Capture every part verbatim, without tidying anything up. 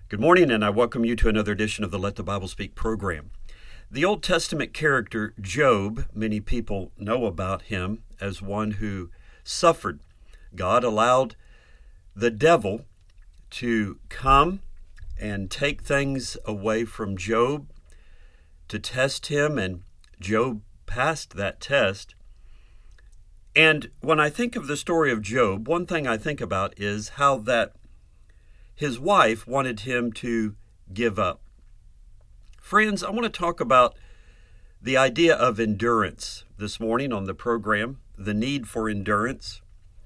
Good morning, and I welcome you to another edition of the Let the Bible Speak program. The Old Testament character Job, many people know about him as one who suffered. God allowed the devil to come and take things away from Job to test him, and Job passed that test. And when I think of the story of Job, one thing I think about is how that his wife wanted him to give up. Friends, I want to talk about the idea of endurance this morning on the program, the need for endurance.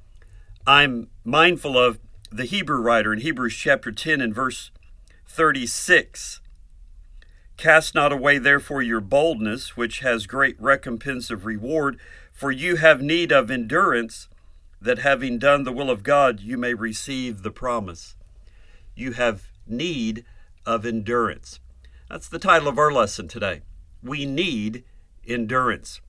I'm mindful of the Hebrew writer in Hebrews chapter ten and verse thirty-six. Cast not away therefore your boldness, which has great recompense of reward, for you have need of endurance, that having done the will of God, you may receive the promise. You have need of endurance. That's the title of our lesson today. We need endurance.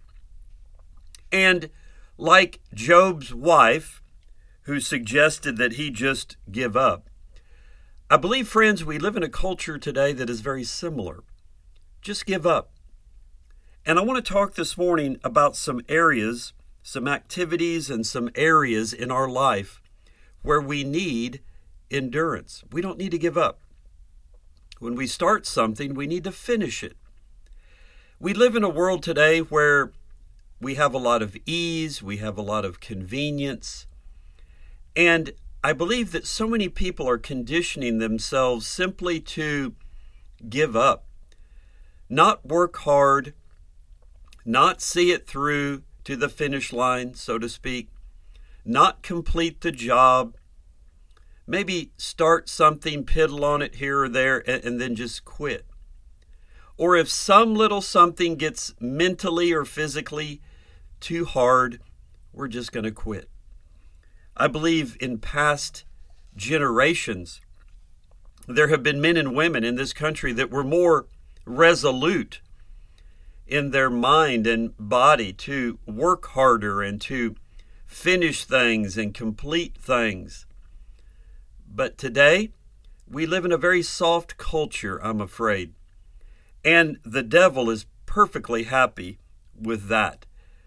And like Job's wife, who suggested that he just give up, I believe, friends, we live in a culture today that is very similar. Just give up. And I want to talk this morning about some areas, some activities, and some areas in our life where we need endurance. We don't need to give up. When we start something, we need to finish it. We live in a world today where we have a lot of ease, we have a lot of convenience, and I believe that so many people are conditioning themselves simply to give up, not work hard, not see it through to the finish line, so to speak, not complete the job, maybe start something, piddle on it here or there, and, and then just quit. Or if some little something gets mentally or physically too hard, we're just going to quit. I believe in past generations, there have been men and women in this country that were more resolute in their mind and body to work harder and to finish things and complete things. But today, we live in a very soft culture, I'm afraid. And the devil is perfectly happy with that.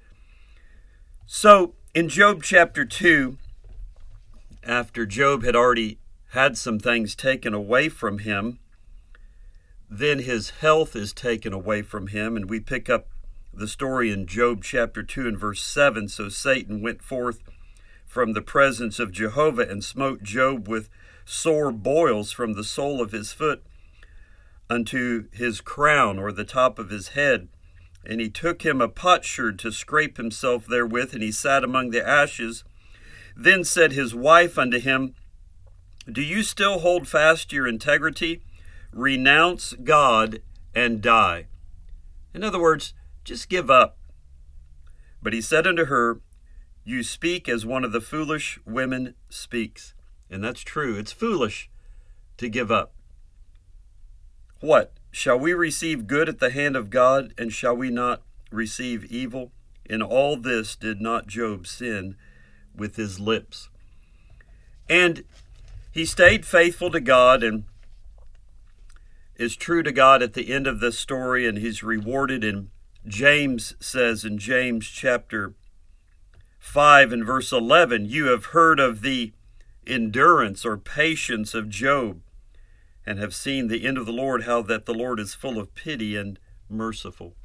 So, in Job chapter two, after Job had already had some things taken away from him, then his health is taken away from him, and we pick up the story in Job chapter two and verse seven. So Satan went forth from the presence of Jehovah and smote Job with sore boils from the sole of his foot unto his crown, or the top of his head. And he took him a potsherd to scrape himself therewith, and he sat among the ashes. Then said his wife unto him, Do you still hold fast your integrity? Renounce God and die. In other words, just give up. But he said unto her, You speak as one of the foolish women speaks. And that's true. It's foolish to give up. What? Shall we receive good at the hand of God, and shall we not receive evil? In all this did not Job sin with his lips. And he stayed faithful to God and is true to God at the end of this story, and he's rewarded. And James says in James chapter five and verse eleven, You have heard of the endurance or patience of Job, and have seen the end of the Lord, how that the Lord is full of pity and merciful.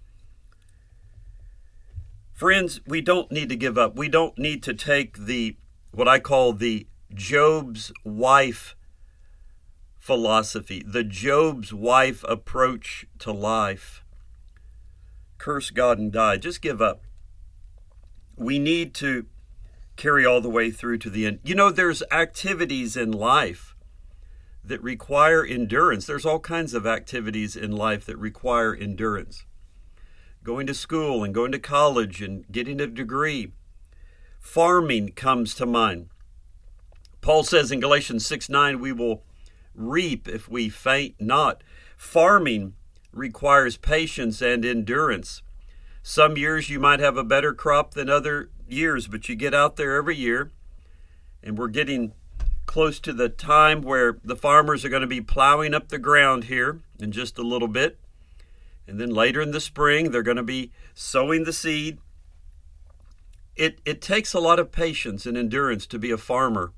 Friends, we don't need to give up. We don't need to take the, what I call the Job's wife philosophy, the Job's wife approach to life. Curse God and die. Just give up. We need to carry all the way through to the end. You know, there's activities in life that require endurance. There's all kinds of activities in life that require endurance. Going to school and going to college and getting a degree. Farming comes to mind. Paul says in Galatians six nine, we will reap if we faint not. Farming requires patience and endurance. Some years you might have a better crop than other years, but you get out there every year, and we're getting close to the time where the farmers are going to be plowing up the ground here in just a little bit. And then later in the spring, they're going to be sowing the seed. It, it takes a lot of patience and endurance to be a farmer.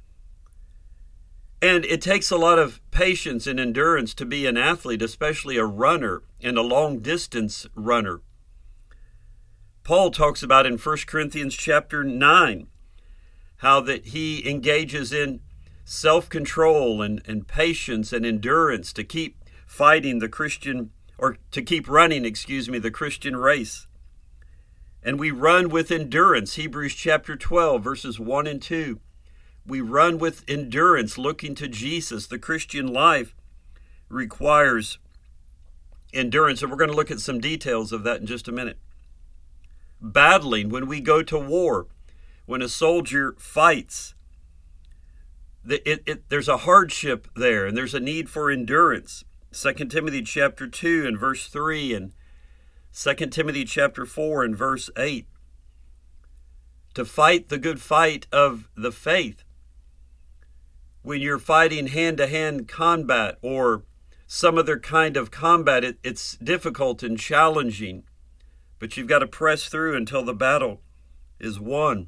And it takes a lot of patience and endurance to be an athlete, especially a runner and a long-distance runner. Paul talks about in First Corinthians chapter nine, how that he engages in self-control and, and patience and endurance to keep fighting the Christian, or to keep running, excuse me, the Christian race. And we run with endurance, Hebrews chapter twelve, verses one and two. We run with endurance, looking to Jesus. The Christian life requires endurance, and we're going to look at some details of that in just a minute. Battling, when we go to war, when a soldier fights, it, it, it, there's a hardship there, and there's a need for endurance. Second Timothy chapter two and verse three, and Second Timothy chapter four and verse eight. To fight the good fight of the faith. When you're fighting hand-to-hand combat or some other kind of combat, it, it's difficult and challenging, but you've got to press through until the battle is won.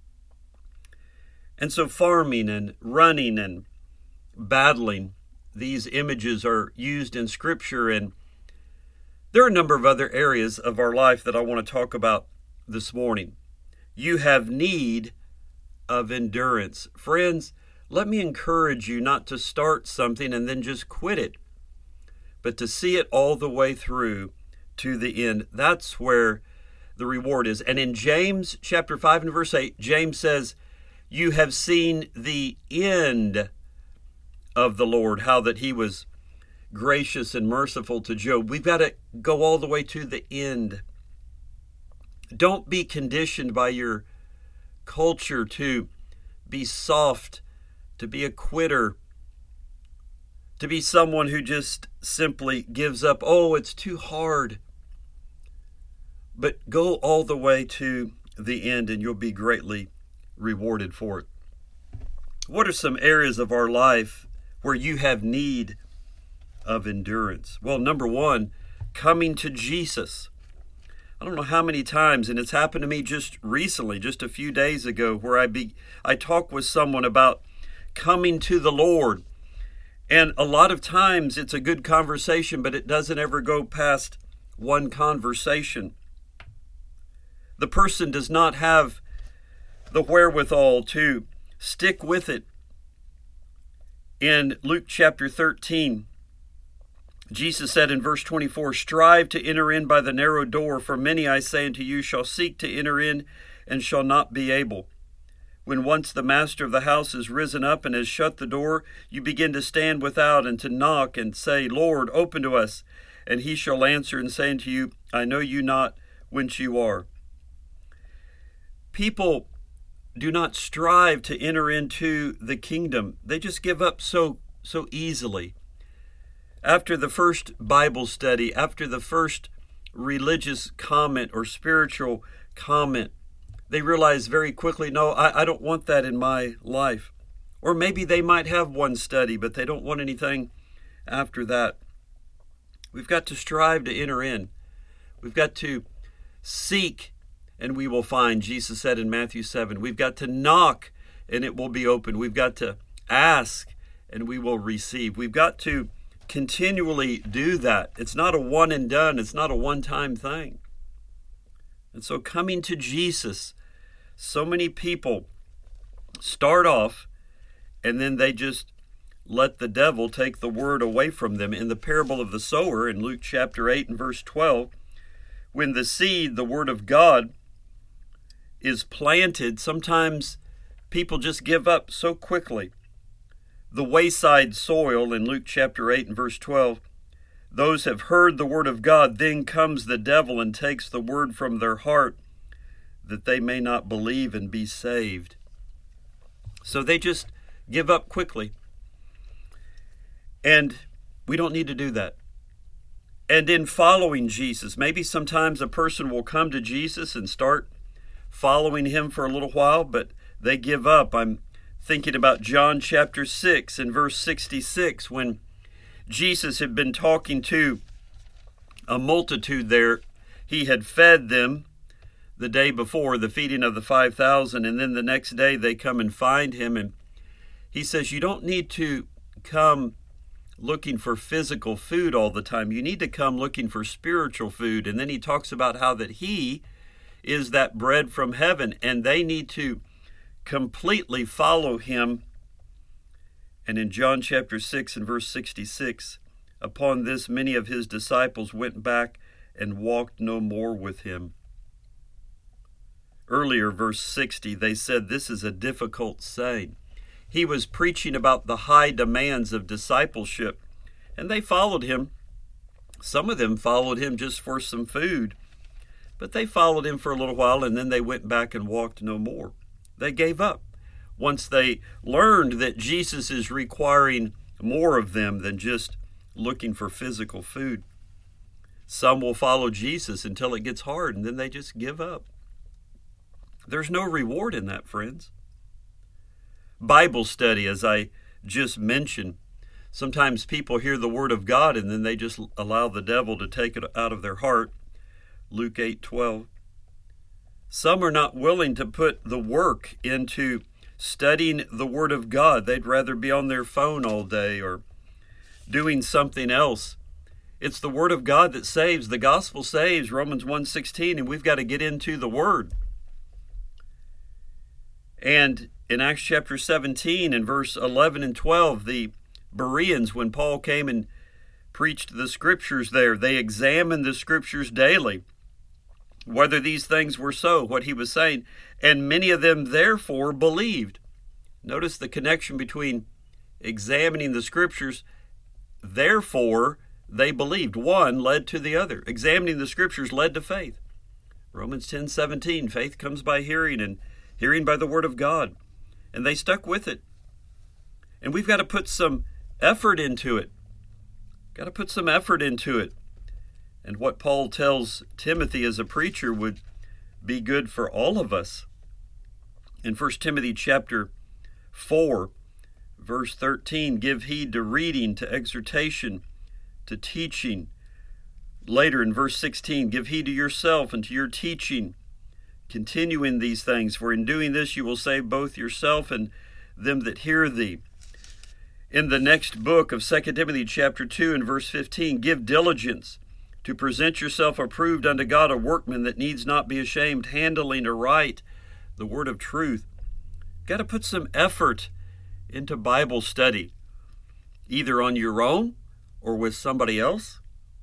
And so farming and running and battling, these images are used in Scripture, and there are a number of other areas of our life that I want to talk about this morning. You have need of endurance. Friends, let me encourage you not to start something and then just quit it, but to see it all the way through to the end. That's where the reward is. And in James chapter five and verse eight, James says, you have seen the end of the Lord, how that he was gracious and merciful to Job. We've got to go all the way to the end. Don't be conditioned by your culture to be soft, to be a quitter, to be someone who just simply gives up. Oh, it's too hard. But go all the way to the end and you'll be greatly rewarded for it. What are some areas of our life where you have need of endurance? Well, number one, coming to Jesus. I don't know how many times, and it's happened to me just recently, just a few days ago, where I be I talked with someone about coming to the Lord. And a lot of times it's a good conversation, but it doesn't ever go past one conversation. The person does not have the wherewithal to stick with it. In Luke chapter thirteen, Jesus said in verse twenty-four, strive to enter in by the narrow door, for many, I say unto you, shall seek to enter in and shall not be able. When once the master of the house is risen up and has shut the door, you begin to stand without and to knock and say, Lord, open to us. And he shall answer and say unto you, I know you not whence you are. People do not strive to enter into the kingdom. They just give up so, so easily. After the first Bible study, after the first religious comment or spiritual comment, they realize very quickly, no, I, I don't want that in my life. Or maybe they might have one study, but they don't want anything after that. We've got to strive to enter in. We've got to seek, and we will find, Jesus said in Matthew seven. We've got to knock, and it will be open. We've got to ask, and we will receive. We've got to continually do that. It's not a one and done. It's not a one-time thing. And so coming to Jesus, so many people start off and then they just let the devil take the word away from them. In the parable of the sower in Luke chapter eight and verse twelve, when the seed, the word of God, is planted, sometimes people just give up so quickly. The wayside soil in Luke chapter eight and verse twelve, those have heard the word of God, then comes the devil and takes the word from their heart, that they may not believe and be saved. So they just give up quickly. And we don't need to do that. And in following Jesus, maybe sometimes a person will come to Jesus and start following him for a little while, but they give up. I'm thinking about John chapter six and verse sixty-six, when Jesus had been talking to a multitude there. He had fed them the day before, the feeding of the five thousand, and then the next day they come and find him, and he says, you don't need to come looking for physical food all the time. You need to come looking for spiritual food. And then he talks about how that he is that bread from heaven, and they need to completely follow him. And in John chapter six and verse sixty-six, upon this many of his disciples went back and walked no more with him. Earlier, verse sixty, they said, this is a difficult saying. He was preaching about the high demands of discipleship, and they followed him. Some of them followed him just for some food, but they followed him for a little while, and then they went back and walked no more. They gave up once they learned that Jesus is requiring more of them than just looking for physical food. Some will follow Jesus until it gets hard, and then they just give up. There's no reward in that, friends. Bible study, as I just mentioned, sometimes people hear the word of God and then they just allow the devil to take it out of their heart. Luke eight twelve. Some are not willing to put the work into studying the word of God. They'd rather be on their phone all day or doing something else. It's the word of God that saves. The gospel saves, Romans one sixteen, and we've got to get into the word. And in Acts chapter seventeen and verse eleven and twelve, the Bereans, when Paul came and preached the scriptures there, they examined the scriptures daily, whether these things were so, what he was saying, and many of them therefore believed. Notice the connection between examining the scriptures, therefore they believed. One led to the other. Examining the scriptures led to faith. Romans ten seventeen, faith comes by hearing, and hearing by the word of God. And they stuck with it. And we've got to put some effort into it. Got to put some effort into it. And what Paul tells Timothy as a preacher would be good for all of us. In First Timothy chapter four, verse thirteen, give heed to reading, to exhortation, to teaching. Later in verse sixteen, give heed to yourself and to your teaching. Continue in these things, for in doing this you will save both yourself and them that hear thee. In the next book of Second Timothy chapter two and verse fifteen, give diligence to present yourself approved unto God, a workman that needs not be ashamed, handling aright the word of truth. Got to put some effort into Bible study, either on your own or with somebody else.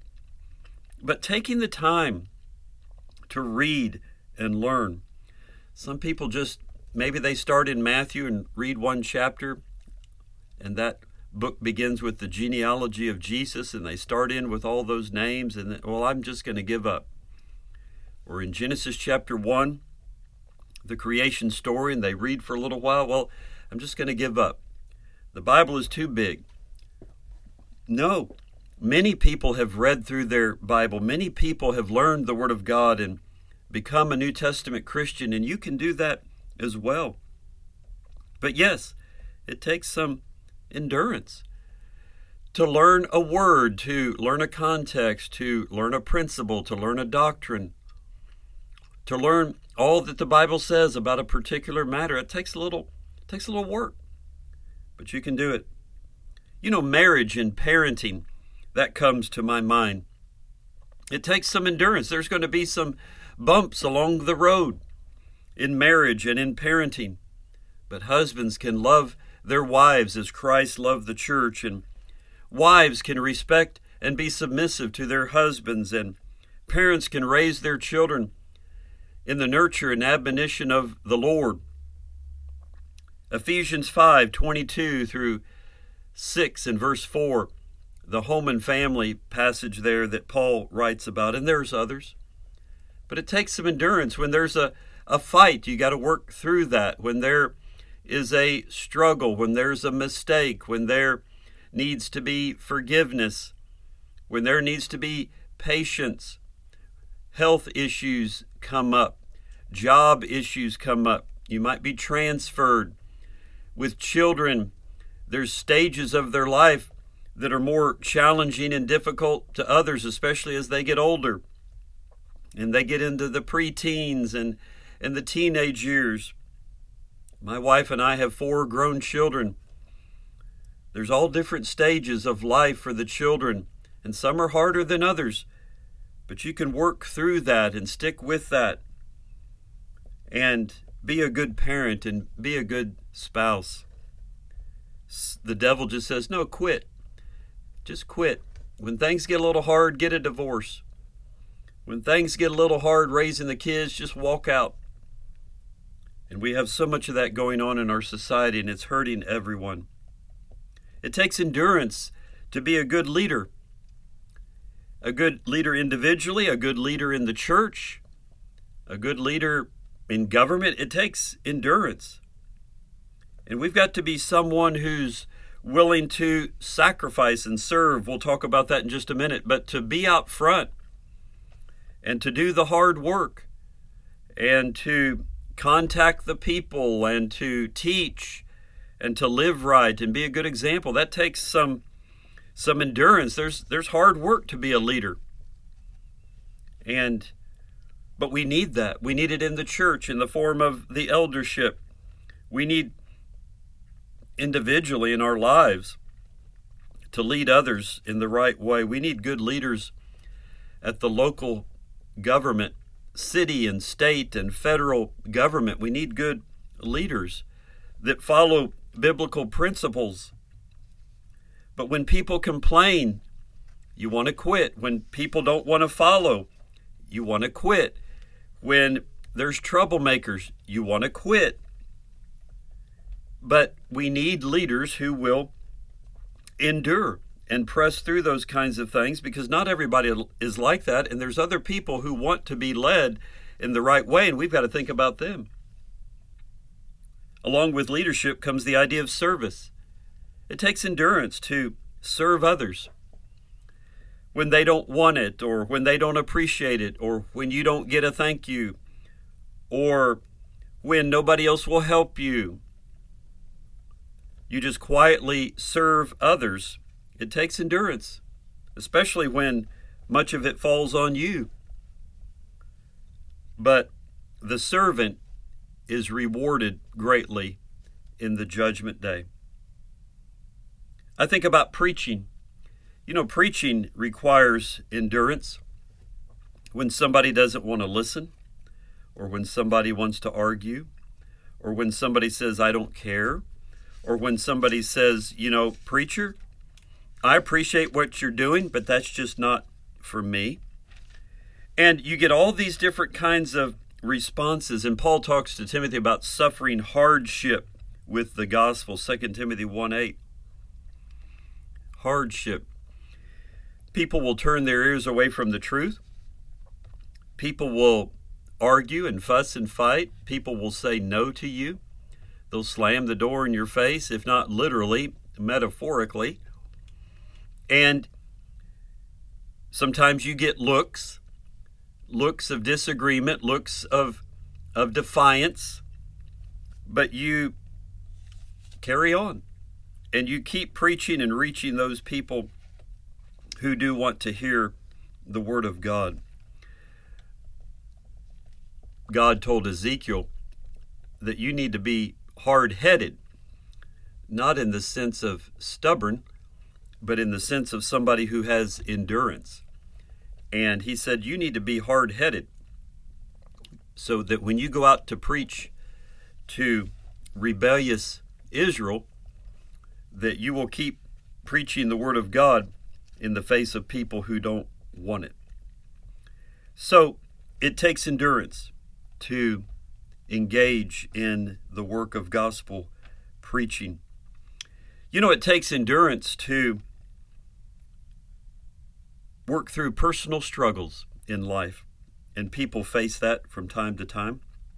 But taking the time to read and learn. Some people just, maybe they start in Matthew and read one chapter, and that book begins with the genealogy of Jesus, and they start in with all those names, and then, well, I'm just going to give up. Or in Genesis chapter one, the creation story, and they read for a little while, well, I'm just going to give up. The Bible is too big. No, many people have read through their Bible. Many people have learned the Word of God and become a New Testament Christian, and you can do that as well. But yes, it takes some endurance to learn a word, to learn a context, to learn a principle, to learn a doctrine, to learn all that the Bible says about a particular matter. It takes a little, it takes a little work, but you can do it. You know, marriage and parenting, that comes to my mind. It takes some endurance. There's going to be some bumps along the road in marriage and in parenting. But husbands can love their wives as Christ loved the church, and wives can respect and be submissive to their husbands, and parents can raise their children in the nurture and admonition of the Lord. Ephesians five twenty-two through six and verse four, the home and family passage there that Paul writes about, and there's others. But it takes some endurance. When there's a, a fight, you got to work through that. When there is a struggle, when there's a mistake, when there needs to be forgiveness, when there needs to be patience, health issues come up, job issues come up, you might be transferred, with children, there's stages of their life that are more challenging and difficult to others, especially as they get older and they get into the preteens and, and the teenage years. My wife and I have four grown children. There's all different stages of life for the children, and some are harder than others. But you can work through that and stick with that and be a good parent and be a good spouse. The devil just says, no, quit. Just quit. When things get a little hard, get a divorce. When things get a little hard raising the kids, just walk out. And we have so much of that going on in our society, and it's hurting everyone. It takes endurance to be a good leader. A good leader individually, a good leader in the church, a good leader in government. It takes endurance. And we've got to be someone who's willing to sacrifice and serve. We'll talk about that in just a minute. But to be out front and to do the hard work and to contact the people and to teach and to live right and be a good example, that takes some some endurance. There's there's hard work to be a leader. And but we need that. We need it in the church in the form of the eldership. We need individually in our lives to lead others in the right way. We need good leaders at the local government, city and state and federal government. We need good leaders that follow biblical principles. But when people complain, you want to quit. When people don't want to follow, you want to quit. When there's troublemakers, you want to quit. But we need leaders who will endure and press through those kinds of things, because not everybody is like that, and there's other people who want to be led in the right way, and we've got to think about them. Along with leadership comes the idea of service. It takes endurance to serve others when they don't want it, or when they don't appreciate it, or when you don't get a thank you, or when nobody else will help you. You just quietly serve others. It takes endurance, especially when much of it falls on you. But the servant is rewarded greatly in the judgment day. I think about preaching. You know, preaching requires endurance. When somebody doesn't want to listen, or when somebody wants to argue, or when somebody says, I don't care, or when somebody says, you know, preacher, I appreciate what you're doing, but that's just not for me. And you get all these different kinds of responses. And Paul talks to Timothy about suffering hardship with the gospel, Second Timothy one eight. Hardship. People will turn their ears away from the truth. People will argue and fuss and fight. People will say no to you. They'll slam the door in your face, if not literally, metaphorically. And sometimes you get looks, looks of disagreement, looks of, of defiance, but you carry on and you keep preaching and reaching those people who do want to hear the word of God. God told Ezekiel that you need to be hard-headed, not in the sense of stubborn, but in the sense of somebody who has endurance. And he said, you need to be hard-headed so that when you go out to preach to rebellious Israel, that you will keep preaching the word of God in the face of people who don't want it. So it takes endurance to engage in the work of gospel preaching. You know, it takes endurance to work through personal struggles in life, and people face that from time to time.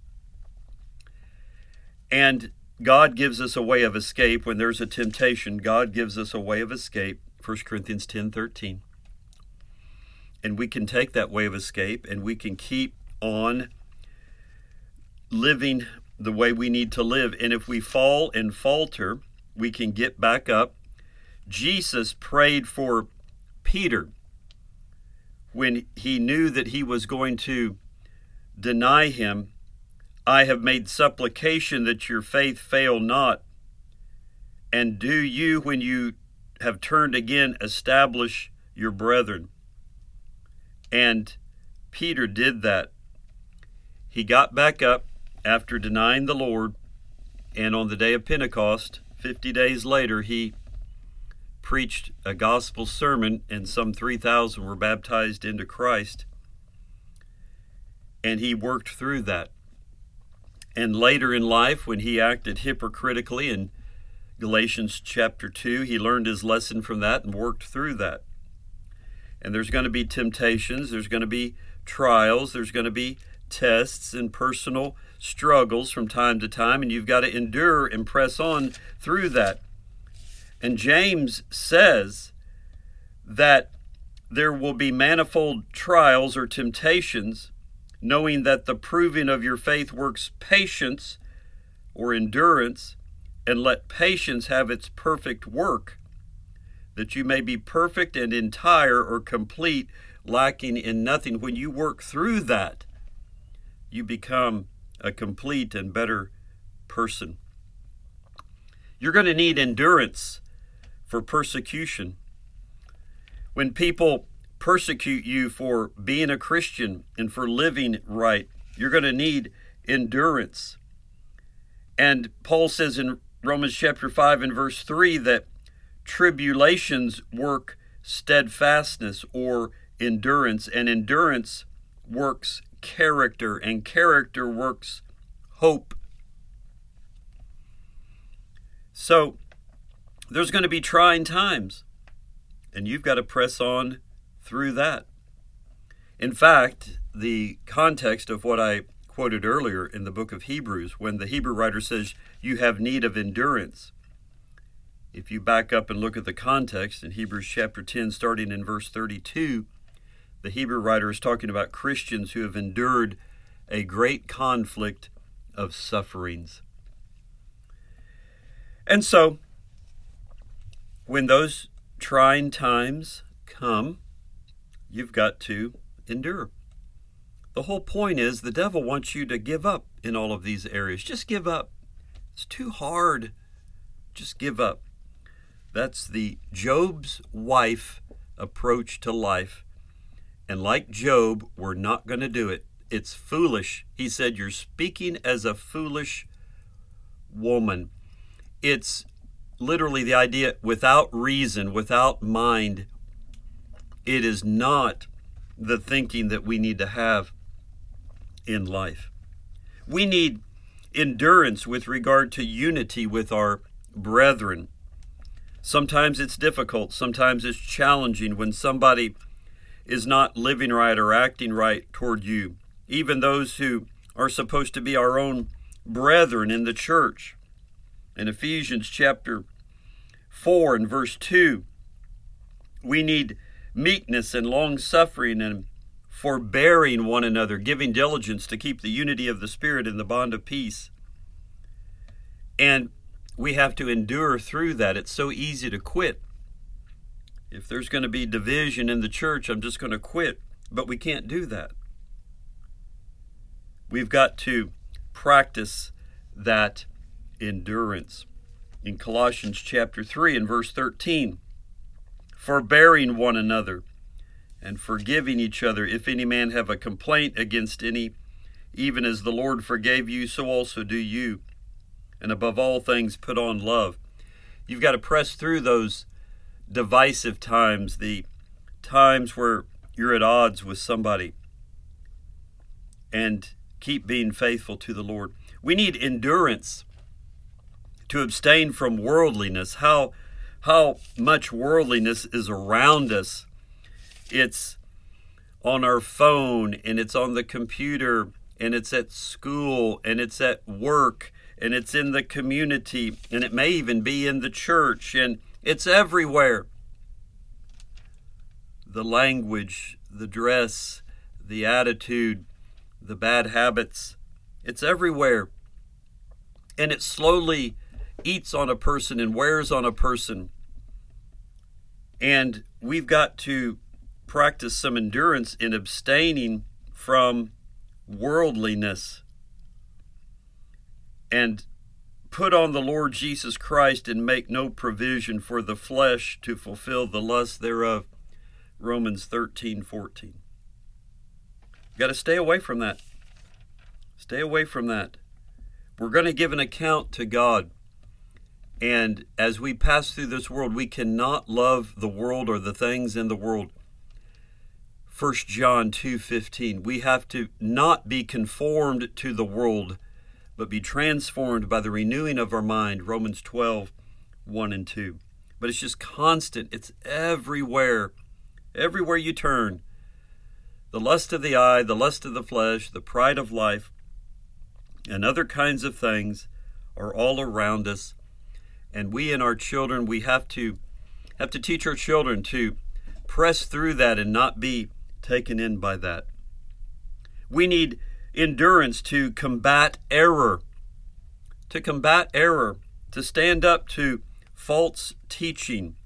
And God gives us a way of escape. When there's a temptation, God gives us a way of escape, First Corinthians ten thirteen. And we can take that way of escape and we can keep on living the way we need to live. And if we fall and falter, we can get back up. Jesus prayed for Peter when he knew that he was going to deny him. I have made supplication that your faith fail not. And do you, when you have turned again, establish your brethren. And Peter did that. He got back up after denying the Lord, and on the day of Pentecost, fifty days later, he preached a gospel sermon, and some three thousand were baptized into Christ. And he worked through that. And later in life, when he acted hypocritically in Galatians chapter two, he learned his lesson from that and worked through that. And there's going to be temptations, there's going to be trials, there's going to be tests and personal struggles from time to time, and you've got to endure and press on through that. And James says that there will be manifold trials or temptations, knowing that the proving of your faith works patience or endurance, and let patience have its perfect work, that you may be perfect and entire or complete, lacking in nothing. When you work through that, you become a complete and better person. You're going to need endurance for persecution. When people persecute you for being a Christian and for living right, you're going to need endurance. And Paul says in Romans chapter five and verse three that tribulations work steadfastness or endurance, and endurance works character, and character works hope. So there's going to be trying times, and you've got to press on through that. In fact, the context of what I quoted earlier in the book of Hebrews, when the Hebrew writer says you have need of endurance, if you back up and look at the context in Hebrews chapter ten, starting in verse thirty-two, the Hebrew writer is talking about Christians who have endured a great conflict of sufferings. And so, when those trying times come, you've got to endure. The whole point is the devil wants you to give up in all of these areas. Just give up. It's too hard. Just give up. That's the Job's wife approach to life. And like Job, we're not going to do it. It's foolish. He said, you're speaking as a foolish woman. It's literally the idea without reason, without mind. It is not the thinking that we need to have in life. We need endurance with regard to unity with our brethren. Sometimes it's difficult. Sometimes it's challenging when somebody is not living right or acting right toward you. Even those who are supposed to be our own brethren in the church. In Ephesians chapter four and verse two, we need meekness and long-suffering and forbearing one another, giving diligence to keep the unity of the Spirit in the bond of peace. And we have to endure through that. It's so easy to quit. If there's going to be division in the church, I'm just going to quit. But we can't do that. We've got to practice that endurance. In Colossians chapter three and verse thirteen, forbearing one another and forgiving each other, if any man have a complaint against any, even as the Lord forgave you, so also do you. And above all things, put on love. You've got to press through those divisive times, the times where you're at odds with somebody, and keep being faithful to the Lord. We need endurance to abstain from worldliness. How, how much worldliness is around us. It's on our phone, and it's on the computer, and it's at school, and it's at work, and it's in the community, and it may even be in the church, and it's everywhere. The language, the dress, the attitude, the bad habits, it's everywhere. and it slowly eats on a person and wears on a person. And we've got to practice some endurance in abstaining from worldliness and put on the Lord Jesus Christ and make no provision for the flesh to fulfill the lust thereof. Romans thirteen fourteen. You've got to stay away from that. Stay away from that. We're going to give an account to God. And as we pass through this world, we cannot love the world or the things in the world. First John two fifteen. We have to not be conformed to the world, but be transformed by the renewing of our mind. Romans twelve one and two. But it's just constant. It's everywhere. Everywhere you turn. The lust of the eye, the lust of the flesh, the pride of life, and other kinds of things are all around us. And we and our children, we have to have to teach our children to press through that and not be taken in by that. We need endurance to combat error, to combat error, to stand up to false teaching.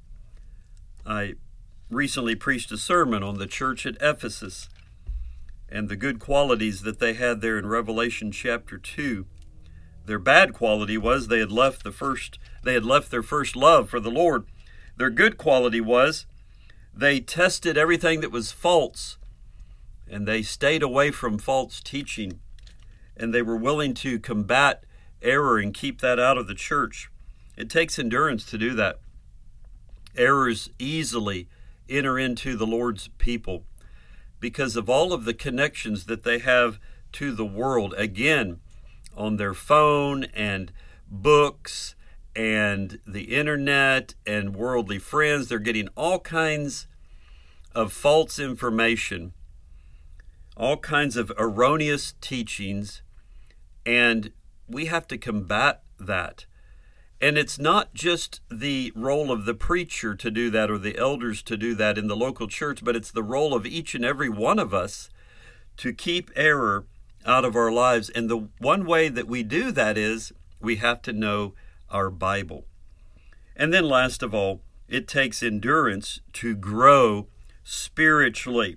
I recently preached a sermon on the church at Ephesus and the good qualities that they had there in Revelation chapter two. Their bad quality was they had left the first they had left their first love for the Lord. Their good quality was they tested everything that was false, and they stayed away from false teaching, and they were willing to combat error and keep that out of the church. It takes endurance to do that. Errors easily enter into the Lord's people because of all of the connections that they have to the world. Again, on their phone and books and the internet and worldly friends, they're getting all kinds of false information, all kinds of erroneous teachings, and we have to combat that. And it's not just the role of the preacher to do that or the elders to do that in the local church, but it's the role of each and every one of us to keep error out of our lives. And the one way that we do that is we have to know our Bible. And then last of all, it takes endurance to grow spiritually.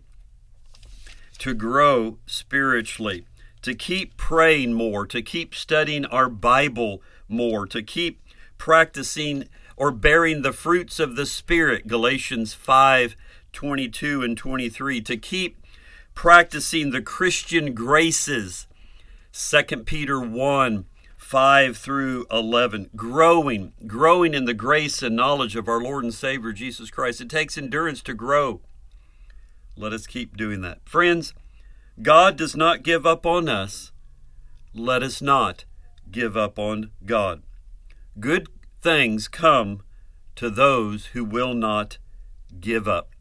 To grow spiritually. To keep praying more, to keep studying our Bible more, to keep practicing or bearing the fruits of the Spirit, Galatians five twenty-two and twenty-three, to keep practicing the Christian graces, Second Peter one five through eleven, growing, growing in the grace and knowledge of our Lord and Savior Jesus Christ. It takes endurance to grow. Let us keep doing that. Friends, God does not give up on us. Let us not give up on God. Good things come to those who will not give up.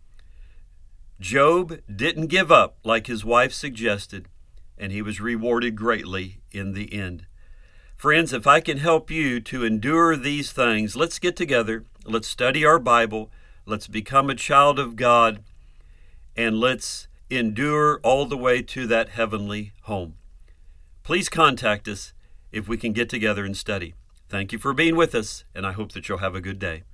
Job didn't give up like his wife suggested, and he was rewarded greatly in the end. Friends, if I can help you to endure these things, let's get together, let's study our Bible, let's become a child of God, and let's endure all the way to that heavenly home. Please contact us if we can get together and study. Thank you for being with us, and I hope that you'll have a good day.